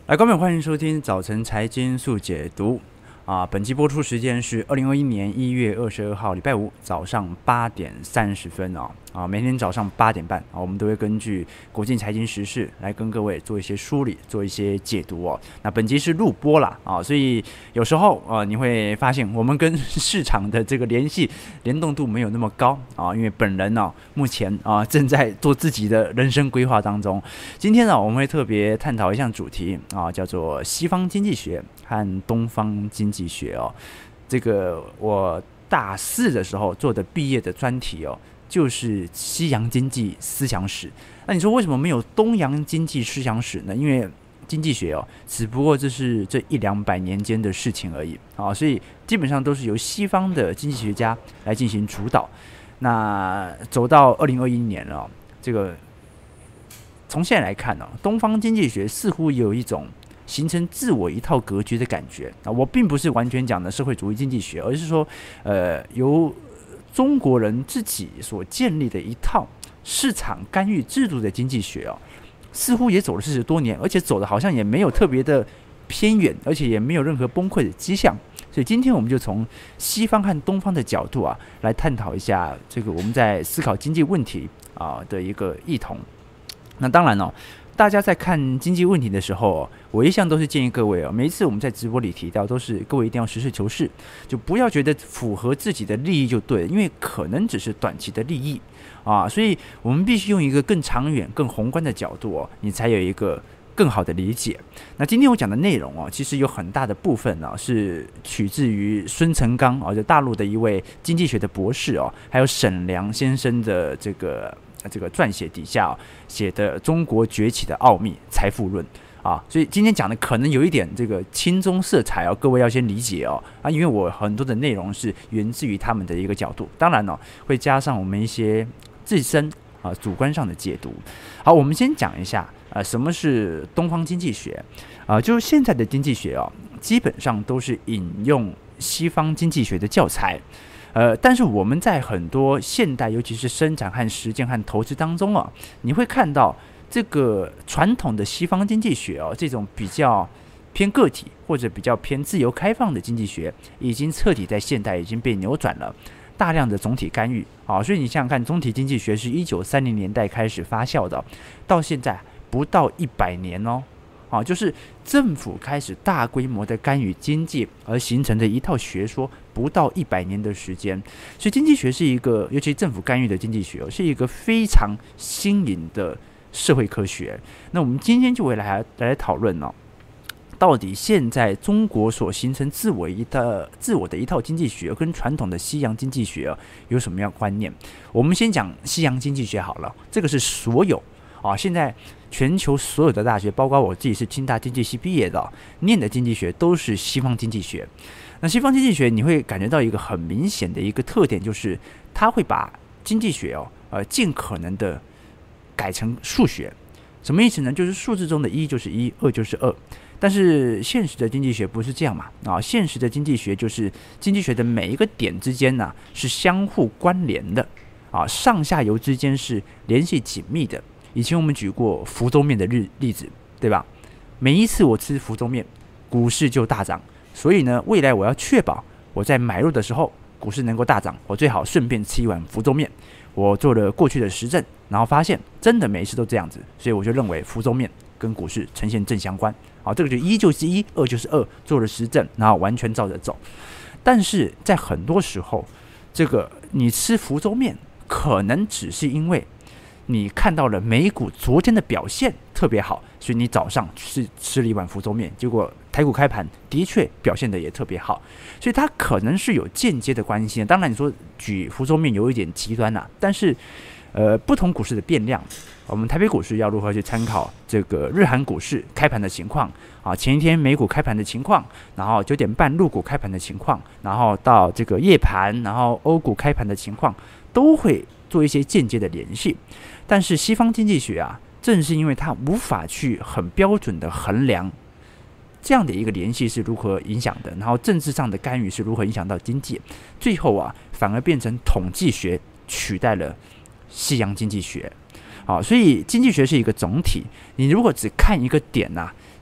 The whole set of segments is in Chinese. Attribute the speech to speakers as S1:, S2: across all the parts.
S1: 来，观众欢迎收听早晨财经速解读本期播出时间是2021年1月22号礼拜五早上8点30分每天早上8点半我们都会根据国际财经时事来跟各位做一些梳理，做一些解读那本集是录播啦所以有时候你会发现我们跟市场的这个联动度没有那么高因为本人目前正在做自己的人生规划当中。今天我们会特别探讨一项主题叫做西方经济学和东方经济学这个我大4的时候做的毕业的专题就是西洋经济思想史。那你说为什么没有东洋经济思想史呢？因为经济学只不过这是这100-200年间的事情而已所以基本上都是由西方的经济学家来进行主导。那走到2021年了这个从现在来看东方经济学似乎有一种形成自我一套格局的感觉我并不是完全讲的社会主义经济学，而是说由中国人自己所建立的一套市场干预制度的经济学似乎也走了40多年，而且走的好像也没有特别的偏远，而且也没有任何崩溃的迹象。所以今天我们就从西方和东方的角度来探讨一下这个我们在思考经济问题的一个异同。那当然大家在看经济问题的时候我一向都是建议各位每一次我们在直播里提到都是各位一定要实事求是，就不要觉得符合自己的利益就对了，因为可能只是短期的利益所以我们必须用一个更长远更宏观的角度你才有一个更好的理解。那今天我讲的内容其实有很大的部分是取自于孙成刚就大陆的一位经济学的博士还有沈良先生的这个撰写底下写的《中国崛起的奥秘财富论》所以今天讲的可能有一点这个亲中色彩各位要先理解因为我很多的内容是源自于他们的一个角度，当然会加上我们一些自身主观上的解读。好，我们先讲一下什么是东方经济学就是现在的经济学基本上都是引用西方经济学的教材。但是我们在很多现代，尤其是生产和实践和投资当中你会看到这个传统的西方经济学这种比较偏个体或者比较偏自由开放的经济学，已经彻底在现代已经被扭转了，大量的总体干预所以你想想看，总体经济学是1930年代开始发酵的，到现在不到100年就是政府开始大规模的干预经济而形成的一套学说，不到100年的时间。所以经济学是一个，尤其政府干预的经济学是一个非常新颖的社会科学。那我们今天就会来讨论到底现在中国所形成自我的一套经济学跟传统的西洋经济学有什么样的观念。我们先讲西洋经济学好了，这个是所有现在全球所有的大学，包括我自己是清大经济系毕业的念的经济学都是西方经济学。那西方经济学你会感觉到一个很明显的一个特点，就是它会把经济学尽可能的改成数学。什么意思呢？就是数字中的1就是1， 2就是2。但是现实的经济学不是这样嘛现实的经济学就是经济学的每一个点之间是相互关联的上下游之间是联系紧密的。以前我们举过福州面的例子，对吧？每一次我吃福州面，股市就大涨，所以呢，未来我要确保我在买入的时候股市能够大涨，我最好顺便吃一碗福州面。我做了过去的实证，然后发现真的每一次都这样子，所以我就认为福州面跟股市呈现正相关。这个就1就是1， 2就是2，做了实证，然后完全照着走。但是在很多时候，这个你吃福州面可能只是因为你看到了美股昨天的表现特别好，所以你早上吃了一碗福州面，结果台股开盘的确表现的也特别好，所以它可能是有间接的关系。当然你说举福州面有一点极端但是不同股市的变量，我们台北股市要如何去参考这个日韩股市开盘的情况前一天美股开盘的情况，然后9点半陆股开盘的情况，然后到这个夜盘，然后欧股开盘的情况，都会做一些间接的联系。但是西方经济学正是因为它无法去很标准的衡量这样的一个联系是如何影响的，然后政治上的干预是如何影响到经济，最后反而变成统计学取代了西洋经济学所以经济学是一个总体，你如果只看一个点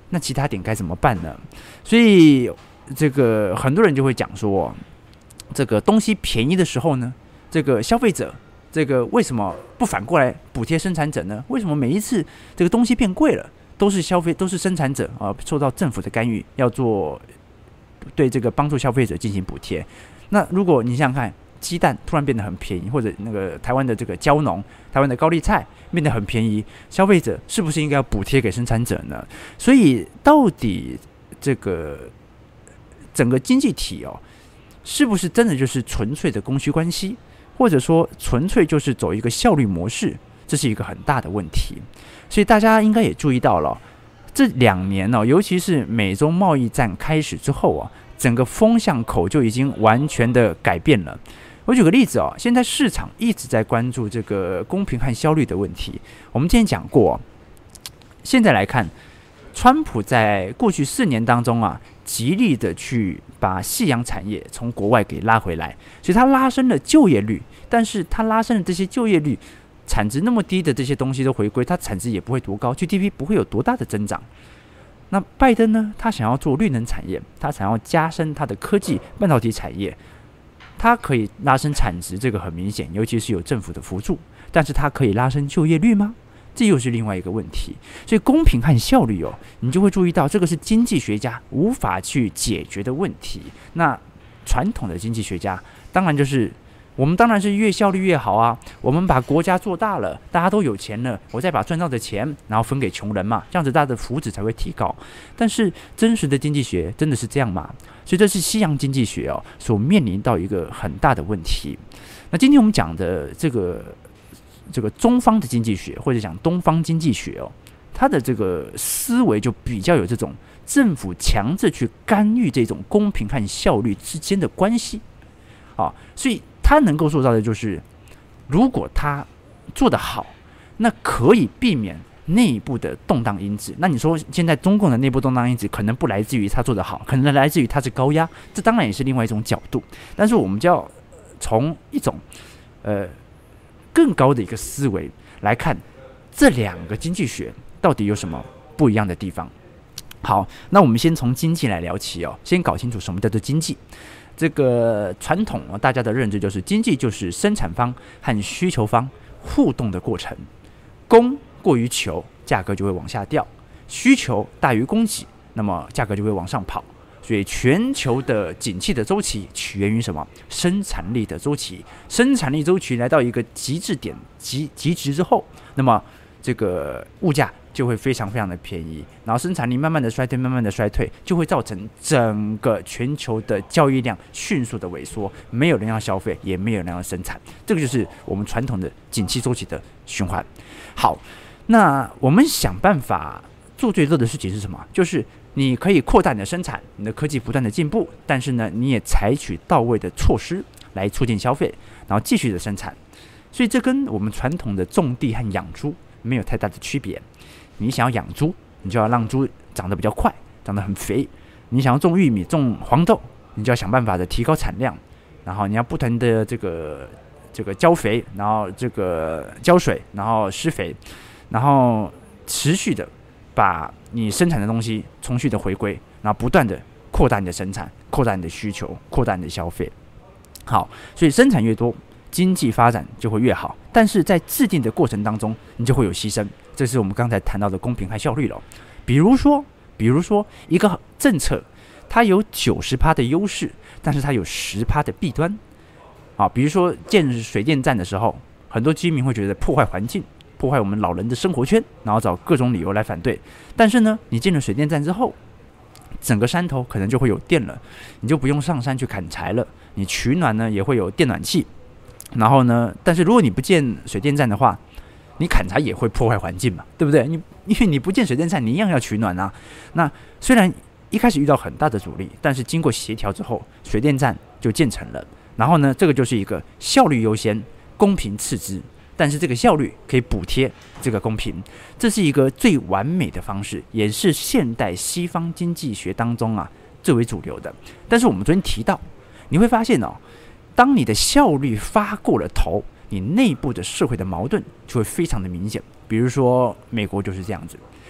S1: 那其他点该怎么办呢？所以这个很多人就会讲说，这个东西便宜的时候呢，这个消费者这个为什么不反过来补贴生产者呢？为什么每一次这个东西变贵了，都是生产者受到政府的干预，要做对这个帮助消费者进行补贴？那如果你想想看，鸡蛋突然变得很便宜，或者那个台湾的这个蕉农、台湾的高丽菜变得很便宜，消费者是不是应该要补贴给生产者呢？所以到底这个整个经济体是不是真的就是纯粹的供需关系，或者说纯粹就是走一个效率模式？这是一个很大的问题。所以大家应该也注意到了，这2年尤其是美中贸易战开始之后整个风向口就已经完全的改变了。我举个例子现在市场一直在关注这个公平和效率的问题。我们之前讲过现在来看，川普在过去4年当中极力的去把夕阳产业从国外给拉回来，所以他拉升了就业率，但是他拉升了这些就业率，产值那么低的这些东西都回归，它产值也不会多高， GDP 不会有多大的增长。那拜登呢，他想要做绿能产业，他想要加深他的科技半导体产业，他可以拉升产值，这个很明显，尤其是有政府的辅助，但是他可以拉升就业率吗？这又是另外一个问题。所以公平和效率你就会注意到，这个是经济学家无法去解决的问题。那传统的经济学家当然就是我们当然是越效率越好啊，我们把国家做大了，大家都有钱了，我再把赚到的钱然后分给穷人嘛，这样子大家的福祉才会提高。但是真实的经济学真的是这样吗？所以这是西洋经济学所面临到一个很大的问题。那今天我们讲的这个中方的经济学，或者讲东方经济学它的这个思维就比较有这种政府强制去干预这种公平和效率之间的关系所以他能够做到的就是，如果他做得好，那可以避免内部的动荡因子。那你说现在中共的内部动荡因子可能不来自于他做得好，可能来自于他是高压，这当然也是另外一种角度。但是我们就要从一种更高的一个思维来看这2个经济学到底有什么不一样的地方。好，那我们先从经济来聊起先搞清楚什么叫做经济。这个传统大家的认知就是经济就是生产方和需求方互动的过程，供过于求，价格就会往下掉；需求大于供给，那么价格就会往上跑。所以全球的景气的周期起源于什么？生产力的周期。生产力周期来到一个极致点极值之后，那么这个物价就会非常非常的便宜，然后生产力慢慢的衰退，就会造成整个全球的交易量迅速的萎缩，没有人要消费，也没有人要生产。这个就是我们传统的景气周期的循环。好，那我们想办法做最多的事情是什么？就是你可以扩大你的生产，你的科技不断的进步，但是呢，你也采取到位的措施来促进消费，然后继续的生产。所以这跟我们传统的种地和养猪没有太大的区别。你想要养猪，你就要让猪长得比较快，长得很肥。你想要种玉米、种黄豆，你就要想办法的提高产量，然后你要不停的这个浇肥，然后这个浇水，然后施肥，然后持续的把你生产的东西重续的回归，然后不断的扩大你的生产，扩大你的需求，扩大你的消费。好，所以生产越多，经济发展就会越好，但是在制定的过程当中，你就会有牺牲。这是我们刚才谈到的公平和效率了。比如说一个政策，它有90%的优势，但是它有10%的弊端。比如说建水电站的时候，很多居民会觉得破坏环境，破坏我们老人的生活圈，然后找各种理由来反对。但是呢，你建了水电站之后，整个山头可能就会有电了，你就不用上山去砍柴了，你取暖呢也会有电暖气。然后呢，但是如果你不建水电站的话，你砍柴也会破坏环境嘛，对不对？因为你不建水电站，你一样要取暖啊。那虽然一开始遇到很大的阻力，但是经过协调之后，水电站就建成了。然后呢，这个就是一个效率优先，公平次之。但是这个效率可以补贴这个公平，这是一个最完美的方式，也是现代西方经济学当中最为主流的。但是我们昨天提到，你会发现当你的效率发过了头，你内部的社会的矛盾就会非常的明显。比如说美国就是这样子，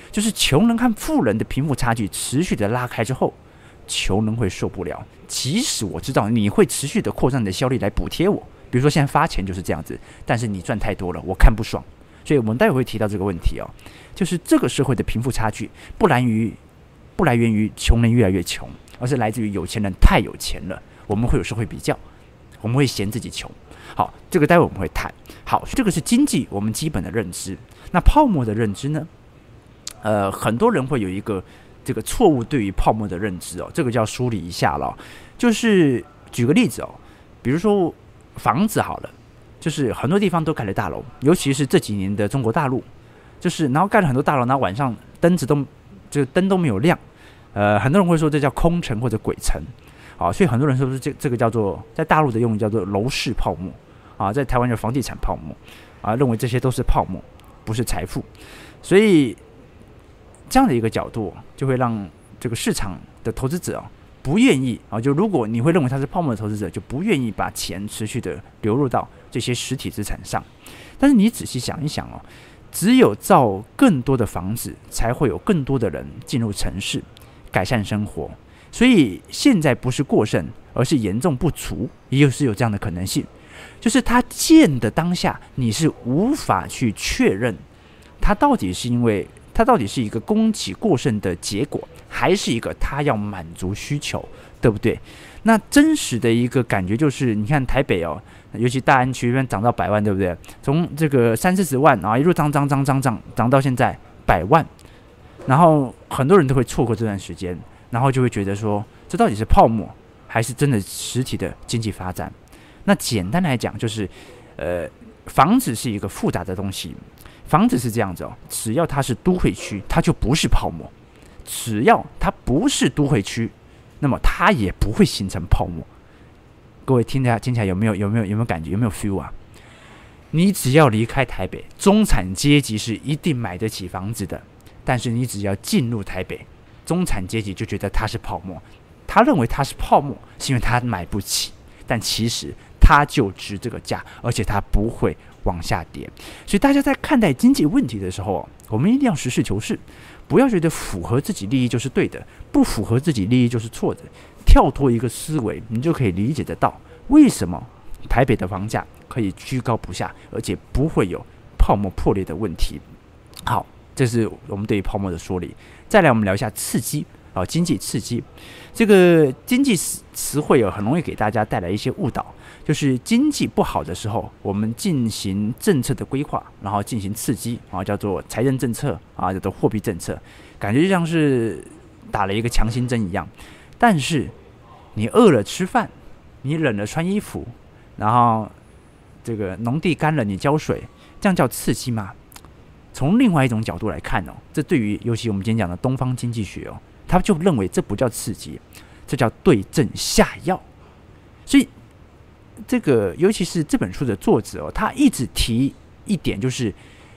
S1: 就是穷人和富人的贫富差距持续的拉开之后，穷人会受不了。即使我知道你会持续的扩张你的效率来补贴我，比如说现在发钱就是这样子，但是你赚太多了，我看不爽。所以我们待会会提到这个问题哦，就是这个社会的贫富差距不来源于穷人越来越穷，而是来自于有钱人太有钱了。我们会有社会比较，我们会嫌自己穷。好，这个待会我们会谈。好，这个是经济我们基本的认知。那泡沫的认知呢？很多人会有一个这个错误对于泡沫的认知哦，这个就要梳理一下了。就是举个例子哦，比如说房子好了，就是很多地方都盖了大楼，尤其是这几年的中国大陆，就是然后盖了很多大楼，然后晚上灯都没有亮，很多人会说这叫空城或者鬼城。好，所以很多人说是这个叫做在大陆的用语叫做楼市泡沫啊，在台湾叫房地产泡沫啊，认为这些都是泡沫，不是财富。所以这样的一个角度，就会让这个市场的投资者不愿意啊，就如果你会认为他是泡沫的投资者，就不愿意把钱持续的流入到这些实体资产上。但是你仔细想一想哦，只有造更多的房子，才会有更多的人进入城市，改善生活。所以现在不是过剩，而是严重不足，也是有这样的可能性。就是它建的当下，你是无法去确认它到底是一个供给过剩的结果，还是一个它要满足需求，对不对？那真实的一个感觉就是，你看台北哦，尤其大安区那边涨到100万，对不对？从这个30-40万啊，一路涨到现在100万，然后很多人都会错过这段时间。然后就会觉得说，这到底是泡沫，还是真的实体的经济发展？那简单来讲，就是房子是一个复杂的东西。房子是这样子哦，只要它是都会区，它就不是泡沫；只要它不是都会区，那么它也不会形成泡沫。各位听起来有没有感觉？有没有 feel 啊？你只要离开台北，中产阶级是一定买得起房子的。但是你只要进入台北，中产阶级就觉得它是泡沫，他认为它是泡沫，是因为他买不起，但其实它就值这个价，而且它不会往下跌。所以大家在看待经济问题的时候，我们一定要实事求是，不要觉得符合自己利益就是对的，不符合自己利益就是错的。跳脱一个思维，你就可以理解得到为什么台北的房价可以居高不下，而且不会有泡沫破裂的问题。好，这是我们对于泡沫的说理。再来，我们聊一下刺激啊，经济刺激。这个经济词汇很容易给大家带来一些误导，就是经济不好的时候，我们进行政策的规划，然后进行刺激啊，叫做财政政策啊，叫做货币政策，感觉就像是打了一个强心针一样。但是你饿了吃饭，你冷了穿衣服，然后这个农地干了你浇水，这样叫刺激吗？从另外一种角度来看这对于尤其我们今天讲的东方经济学他就认为这不叫刺激，这叫对症下药。所以这个尤其是这本书的作者他一直提一点，就是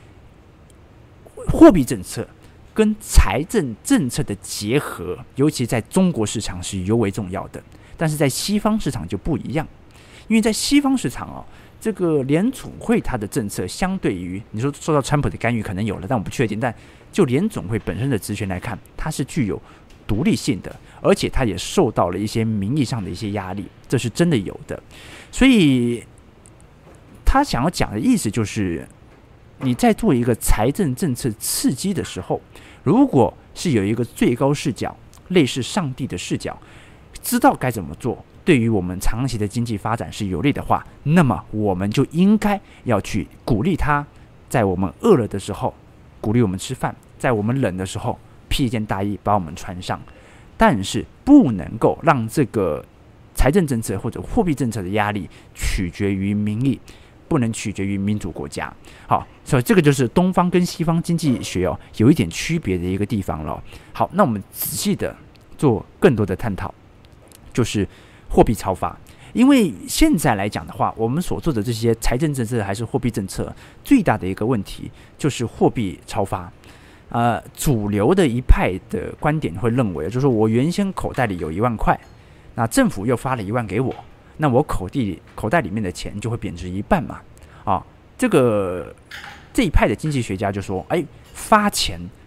S1: 货币政策跟财政政策的结合，尤其在中国市场是尤为重要的，但是在西方市场就不一样。因为在西方市场这个联总会它的政策相对于你说受到川普的干预可能有了，但我不确定。但就联总会本身的职权来看，它是具有独立性的，而且它也受到了一些民意上的一些压力，这是真的有的。所以他想要讲的意思就是，你在做一个财政政策刺激的时候，如果是有一个最高视角，类似上帝的视角，知道该怎么做，对于我们长期的经济发展是有利的话，那么我们就应该要去鼓励他，在我们饿了的时候鼓励我们吃饭，在我们冷的时候披一件大衣把我们穿上。但是不能够让这个财政政策或者货币政策的压力取决于民意，不能取决于民主国家。好，所以这个就是东方跟西方经济学有一点区别的一个地方了。好，那我们仔细的做更多的探讨，就是货币超发。因为现在来讲的话，我们所做的这些财政政策还是货币政策，最大的一个问题就是货币超发。主流的一派的观点会认为，就是我原先口袋里有1万块，那政府又发了1万给我，那我口袋里面的钱就会贬值一半嘛。这一派的经济学家就说，发钱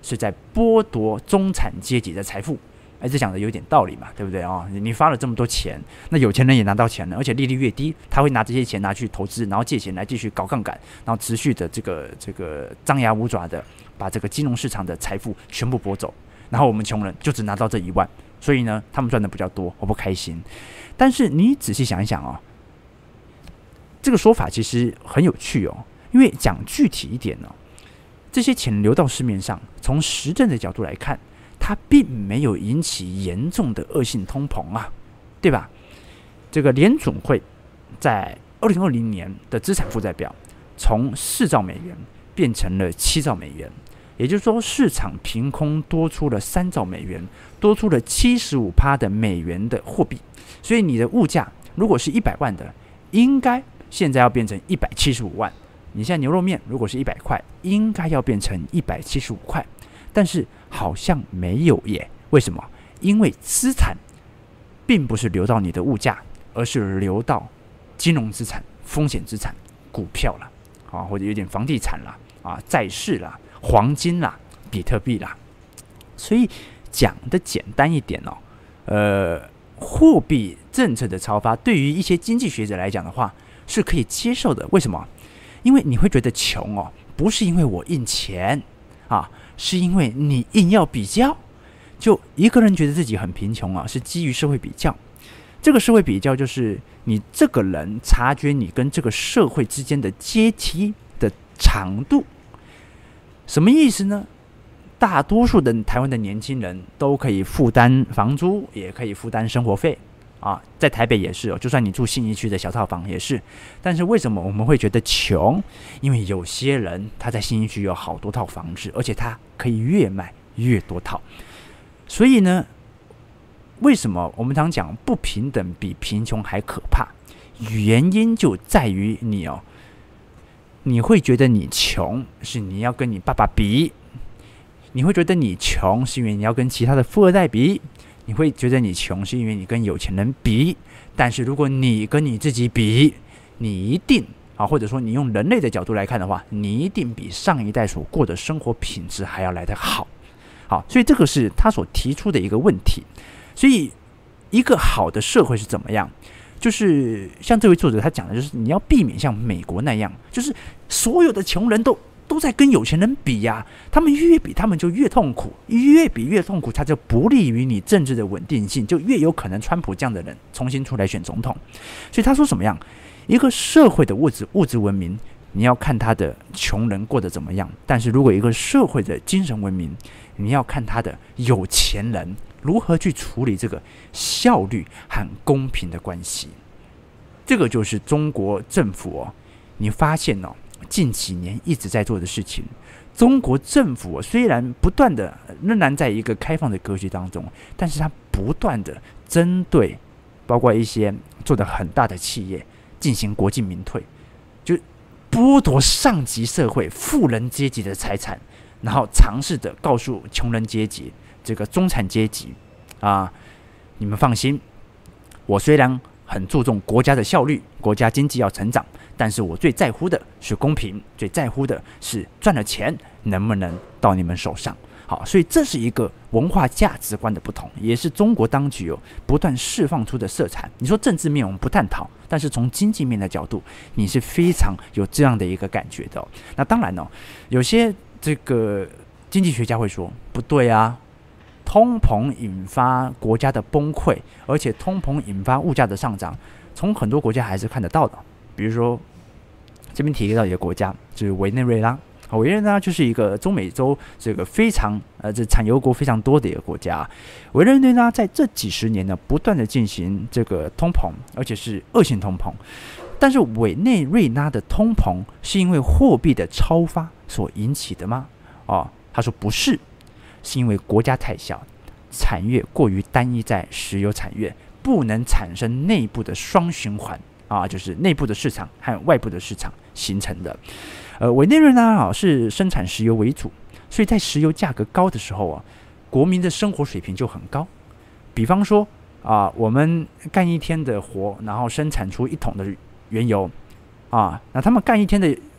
S1: 是在剥夺中产阶级的财富。这讲的有点道理嘛，对不对啊？你发了这么多钱，那有钱人也拿到钱了，而且利率越低，他会拿这些钱拿去投资，然后借钱来继续搞杠杆，然后持续的这个张牙舞爪的把这个金融市场的财富全部剥走，然后我们穷人就只拿到这1万，所以呢，他们赚的比较多，我不开心。但是你仔细想一想哦，这个说法其实很有趣哦，因为讲具体一点呢，这些钱流到市面上，从实证的角度来看，它并没有引起严重的恶性通膨啊，对吧？这个联准会在2020年的资产负债表从4兆美元变成了7兆美元，也就是说市场凭空多出了3兆美元，多出了75%的美元的货币，所以你的物价如果是100万的，应该现在要变成175万。你现在牛肉面如果是100块，应该要变成175块。但是好像没有耶，为什么？因为资产并不是流到你的物价，而是流到金融资产、风险资产、股票啦，或者有点房地产啦，债市啦、黄金啦、比特币啦。所以讲的简单一点哦，货币政策的超发对于一些经济学者来讲的话是可以接受的。为什么？因为你会觉得穷哦，不是因为我印钱啊，是因为你硬要比较。就一个人觉得自己很贫穷啊，是基于社会比较。这个社会比较就是你这个人察觉你跟这个社会之间的阶梯的长度。什么意思呢？大多数的台湾的年轻人都可以负担房租，也可以负担生活费啊，在台北也是哦，就算你住信义区的小套房也是。但是为什么我们会觉得穷？因为有些人他在信义区有好多套房子，而且他可以越卖越多套。所以呢，为什么我们常讲不平等比贫穷还可怕？原因就在于你会觉得你穷是你要跟你爸爸比，你会觉得你穷是因为你要跟其他的富二代比，你会觉得你穷是因为你跟有钱人比。但是如果你跟你自己比，你一定或者说你用人类的角度来看的话，你一定比上一代所过的生活品质还要来得好。好，所以这个是他所提出的一个问题。所以一个好的社会是怎么样？就是像这位作者他讲的，就是你要避免像美国那样，就是所有的穷人都在跟有钱人比呀，他们越比他们就越痛苦，越比越痛苦，他就不利于你政治的稳定性，就越有可能川普这样的人重新出来选总统。所以他说什么样？一个社会的物质文明，你要看他的穷人过得怎么样；但是如果一个社会的精神文明，你要看他的有钱人如何去处理这个效率和公平的关系。这个就是中国政府你发现近几年一直在做的事情。中国政府虽然不断的仍然在一个开放的格局当中，但是它不断的针对包括一些做得很大的企业进行国进民退，就剥夺上级社会富人阶级的财产，然后尝试的告诉穷人阶级、这个中产阶级你们放心，我虽然很注重国家的效率，国家经济要成长，但是我最在乎的是公平，最在乎的是赚了钱能不能到你们手上。好，所以这是一个文化价值观的不同，也是中国当局不断释放出的色彩。你说政治面我们不探讨，但是从经济面的角度，你是非常有这样的一个感觉的那当然有些这个经济学家会说不对啊，通膨引发国家的崩溃，而且通膨引发物价的上涨，从很多国家还是看得到的。比如说这边提到一个国家，就是委内瑞拉。委内瑞拉就是一个中美洲这个非常这产油国非常多的一个国家。委内瑞拉在这几十年呢，不断的进行这个通膨，而且是恶性通膨。但是委内瑞拉的通膨是因为货币的超发所引起的吗？他说不是，是因为国家太小，产业过于单一在石油产业，不能产生内部的双循环就是内部的市场和外部的市场形成的。委内瑞拉是生产石油为主，所以在石油价格高的时候国民的生活水平就很高。比方说我们干一天的活，然后生产出1桶的原油那他们干一天的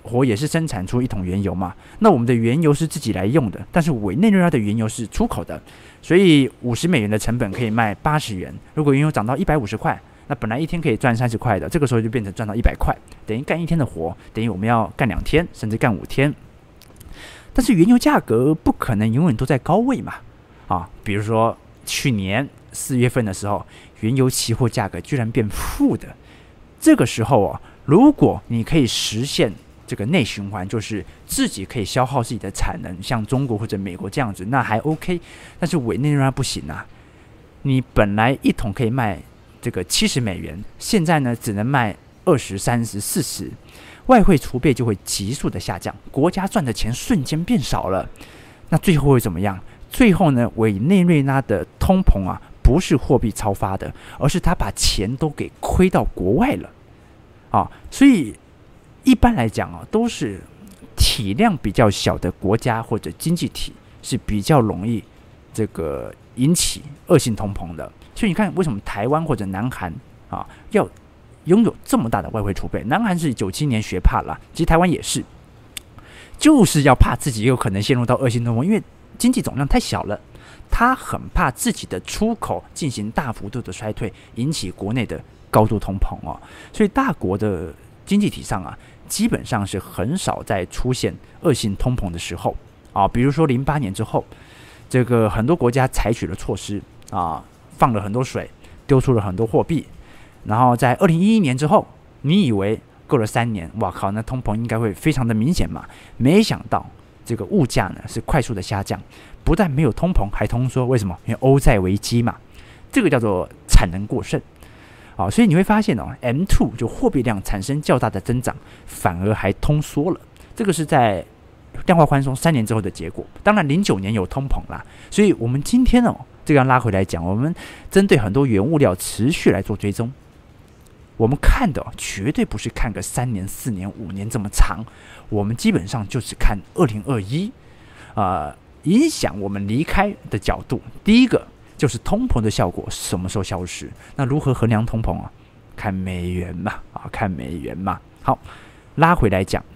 S1: 活也是生产出一桶原油嘛，那我们的原油是自己来用的，但是委内瑞拉的原油是出口的，所以$50的成本可以卖80元。如果原油涨到150块，那本来一天可以赚30块的，这个时候就变成赚到100块，等于干一天的活，等于我们要干2天，甚至干5天。但是原油价格不可能永远都在高位嘛，比如说去年4月份的时候，原油期货价格居然变负的，这个时候如果你可以实现这个内循环，就是自己可以消耗自己的产能，像中国或者美国这样子，那还 OK。但是委内瑞拉不行啊，你本来一桶可以卖这个$70，现在呢只能卖20、30、40，外汇储备就会急速的下降，国家赚的钱瞬间变少了。那最后会怎么样？最后呢，委内瑞拉的通膨不是货币超发的，而是他把钱都给亏到国外了。所以一般来讲都是体量比较小的国家或者经济体是比较容易这个引起恶性通膨的。所以你看，为什么台湾或者南韩要拥有这么大的外汇储备？南韩是97年学怕了，其实台湾也是，就是要怕自己有可能陷入到恶性通膨，因为经济总量太小了，他很怕自己的出口进行大幅度的衰退，引起国内的高度通膨所以大国的经济体上基本上是很少在出现恶性通膨的时候比如说08年之后，这个很多国家采取了措施放了很多水，丢出了很多货币，然后在2011年之后，你以为过了3年，哇靠，那通膨应该会非常的明显嘛？没想到这个物价呢是快速的下降，不但没有通膨，还通缩。为什么？因为欧债危机嘛，这个叫做产能过剩。所以你会发现M2 就货币量产生较大的增长，反而还通缩了。这个是在量化宽松3年之后的结果。当然09年有通膨啦，所以我们今天这个拉回来讲，我们针对很多原物料持续来做追踪。我们看的绝对不是看个3年、4年、5年这么长，我们基本上就是看2021，影响我们离开的角度。第一个就是通膨的效果什么时候消失？那如何衡量通膨看美元嘛，看美元嘛。好，拉回来讲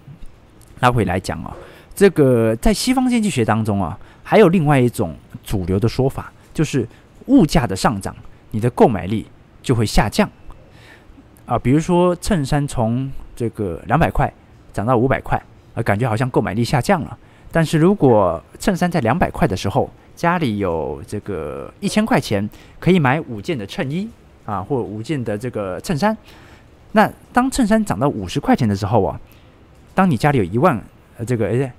S1: 这个在西方经济学当中还有另外一种主流的说法，就是物价的上涨，你的购买力就会下降。比如说衬衫从这个200块涨到500块，感觉好像购买力下降了。但是如果衬衫在200块的时候，家里有这个1000块钱，可以买5件的衬衣或5件的这个衬衫。那当衬衫涨到50块钱的时候当你家里有1万有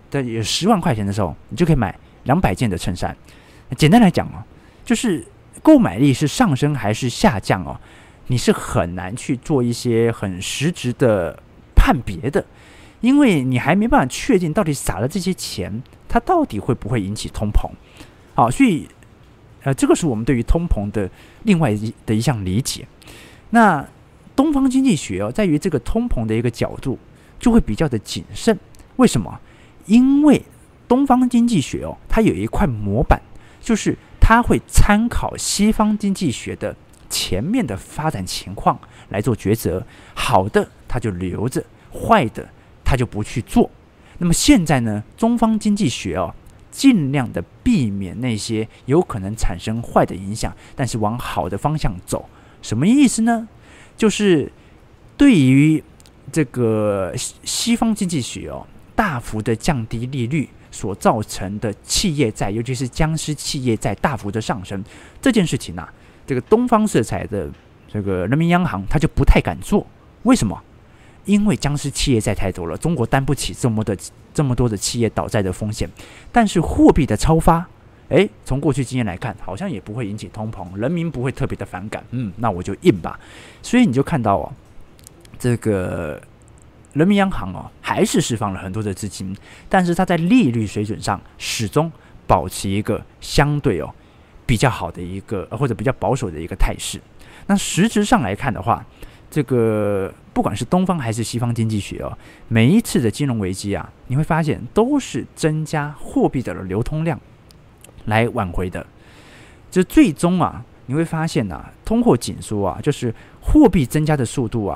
S1: 10万块钱的时候，你就可以买200件的衬衫。简单来讲就是购买力是上升还是下降你是很难去做一些很实质的判别的，因为你还没办法确定到底撒了这些钱，它到底会不会引起通膨。所以这个是我们对于通膨的另外的一项理解。那东方经济学在于这个通膨的一个角度就会比较的谨慎。为什么？因为东方经济学它有一块模板，就是它会参考西方经济学的前面的发展情况来做抉择，好的它就留着，坏的它就不去做。那么现在呢，东方经济学尽量的避免那些有可能产生坏的影响，但是往好的方向走。什么意思呢？就是对于这个西方经济学大幅的降低利率所造成的企业债，尤其是僵尸企业债大幅的上升这件事情这个东方色彩的这个人民央行他就不太敢做。为什么？因为僵尸企业债太多了，中国担不起这么多的企业倒债的风险。但是货币的超发，从过去经验来看，好像也不会引起通膨，人民不会特别的反感。那我就印吧。所以你就看到这个人民央行还是释放了很多的资金，但是它在利率水准上始终保持一个相对比较好的一个或者比较保守的一个态势。那实质上来看的话，这个不管是东方还是西方经济学每一次的金融危机你会发现都是增加货币的流通量来挽回的。这最终你会发现通货紧缩就是货币增加的速度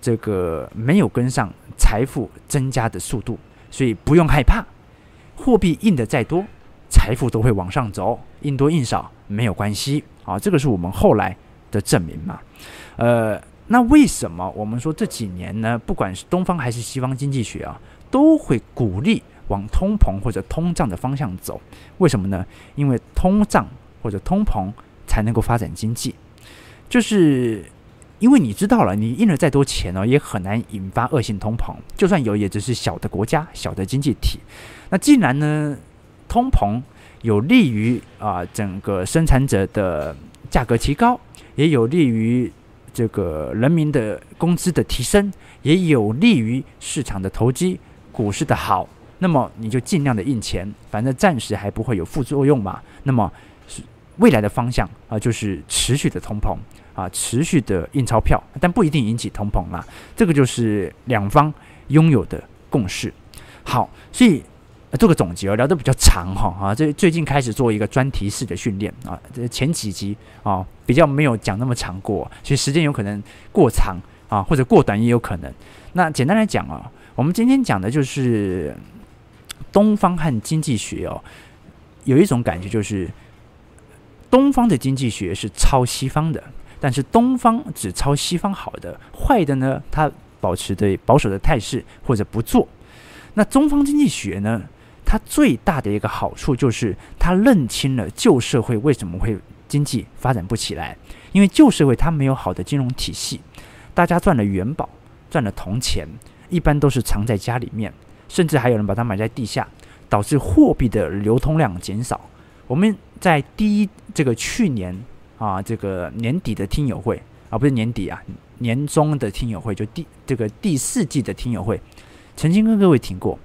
S1: 这个没有跟上财富增加的速度，所以不用害怕，货币印的再多，财富都会往上走，印多印少没有关系啊，这个是我们后来的证明嘛。那为什么我们说这几年呢，不管是东方还是西方经济学啊，都会鼓励往通膨或者通胀的方向走？为什么呢？因为通胀或者通膨才能够发展经济，就是因为你知道了，你印了再多钱也很难引发恶性通膨，就算有，也只是小的国家、小的经济体。那既然呢，通膨有利于整个生产者的价格提高，也有利于这个人民的工资的提升，也有利于市场的投机、股市的好，那么你就尽量的印钱，反正暂时还不会有副作用嘛。那么未来的方向就是持续的通膨持续的印钞票，但不一定引起通膨啦。这个就是两方拥有的共识。好，所以做个总结聊得比较长这最近开始做一个专题式的训练前几集比较没有讲那么长过，所以时间有可能过长或者过短也有可能。那简单来讲我们今天讲的就是东方和经济学有一种感觉，就是东方的经济学是抄西方的，但是东方只抄西方好的，坏的呢，它保持的保守的态势或者不做。那东方经济学呢，它最大的一个好处就是它认清了旧社会为什么会经济发展不起来，因为旧社会它没有好的金融体系，大家赚了元宝，赚了铜钱，一般都是藏在家里面，甚至还有人把它埋在地下，导致货币的流通量减少。我们在去年这个年底的听友会不是年底年中的听友会，就第4季的听友会，曾经跟各位听过，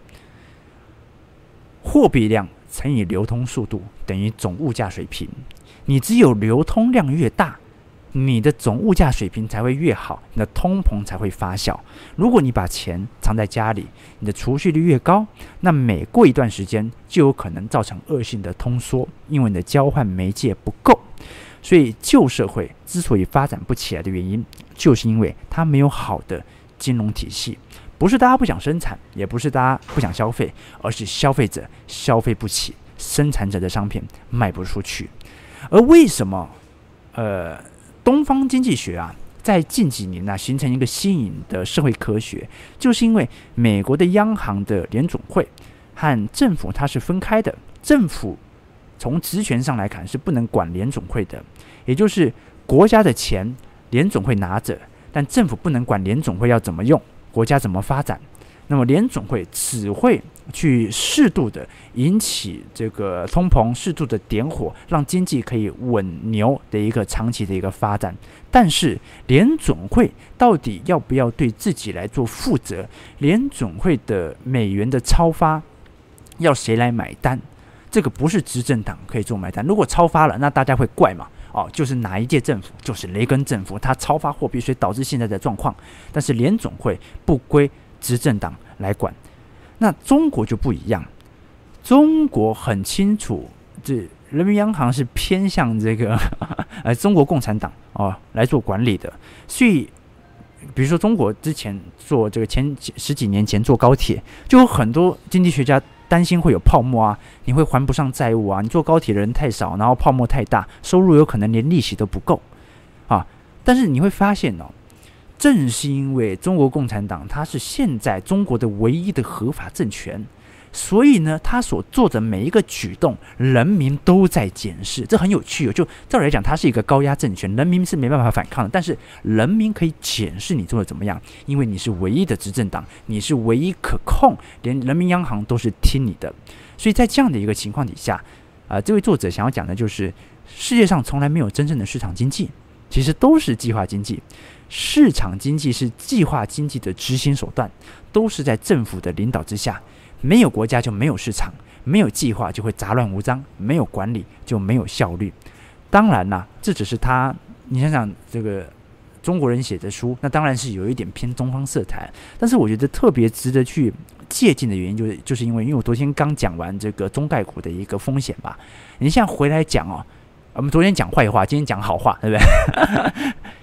S1: 货币量乘以流通速度等于总物价水平。你只有流通量越大，你的总物价水平才会越好，你的通膨才会发酵。如果你把钱藏在家里，你的储蓄率越高，那每过一段时间就有可能造成恶性的通缩，因为你的交换媒介不够。所以旧社会之所以发展不起来的原因，就是因为它没有好的金融体系。不是大家不想生产，也不是大家不想消费，而是消费者消费不起，生产者的商品卖不出去。而为什么东方经济学在近几年形成一个新颖的社会科学，就是因为美国的央行的联准会和政府它是分开的，政府从职权上来看是不能管联准会的，也就是国家的钱联准会拿着，但政府不能管联准会要怎么用，国家怎么发展。那么联准会只会去适度的引起这个通膨，适度的点火，让经济可以稳牛的一个长期的一个发展。但是联准会到底要不要对自己来做负责？联准会的美元的超发要谁来买单？这个不是执政党可以做买单。如果超发了，那大家会怪嘛？就是哪一届政府，就是雷根政府，他超发货币，所以导致现在的状况。但是联准会不归执政党来管。那中国就不一样，中国很清楚，这人民央行是偏向这个中国共产党来做管理的。所以比如说中国之前做这个10几年前做高铁，就有很多经济学家担心会有泡沫你会还不上债务你坐高铁的人太少，然后泡沫太大，收入有可能连利息都不够但是你会发现正是因为中国共产党它是现在中国的唯一的合法政权，所以呢，他所做的每一个举动，人民都在检视，这很有趣就照理来讲，它是一个高压政权，人民是没办法反抗的，但是人民可以检视你做的怎么样，因为你是唯一的执政党，你是唯一可控，连人民央行都是听你的。所以在这样的一个情况底下这位作者想要讲的就是世界上从来没有真正的市场经济，其实都是计划经济。市场经济是计划经济的执行手段，都是在政府的领导之下。没有国家就没有市场，没有计划就会杂乱无章，没有管理就没有效率。当然这只是你想想这个中国人写的书，那当然是有一点偏东方色彩，但是我觉得特别值得去借鉴的原因就是因为我昨天刚讲完这个中概股的一个风险吧。你现在回来讲我们昨天讲坏话，今天讲好话，对不对？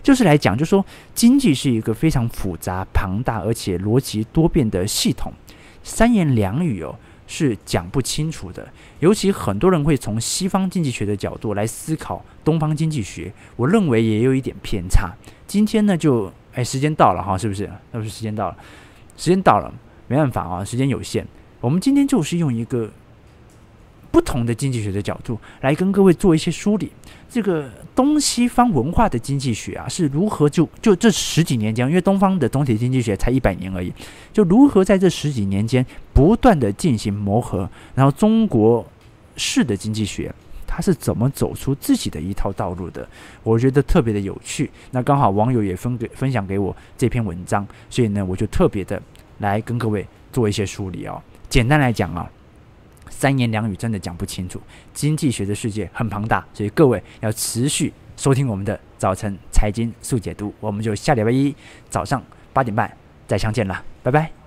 S1: 就是来讲，就说经济是一个非常复杂、庞大而且逻辑多变的系统，三言两语是讲不清楚的。尤其很多人会从西方经济学的角度来思考东方经济学，我认为也有一点偏差。今天呢，就时间到了哈，是不是？那不是时间到了，时间到了，没办法啊，时间有限。我们今天就是用一个不同的经济学的角度来跟各位做一些梳理。这个东西方文化的经济学啊，是如何就这10几年间，因为东方的总体经济学才100年而已，就如何在这10几年间不断的进行磨合，然后中国式的经济学它是怎么走出自己的一套道路的，我觉得特别的有趣。那刚好网友也分享给我这篇文章，所以呢，我就特别的来跟各位做一些梳理简单来讲三言两语真的讲不清楚，经济学的世界很庞大，所以各位要持续收听我们的早晨财经速解读，我们就下礼拜一早上8点半再相见了，拜拜。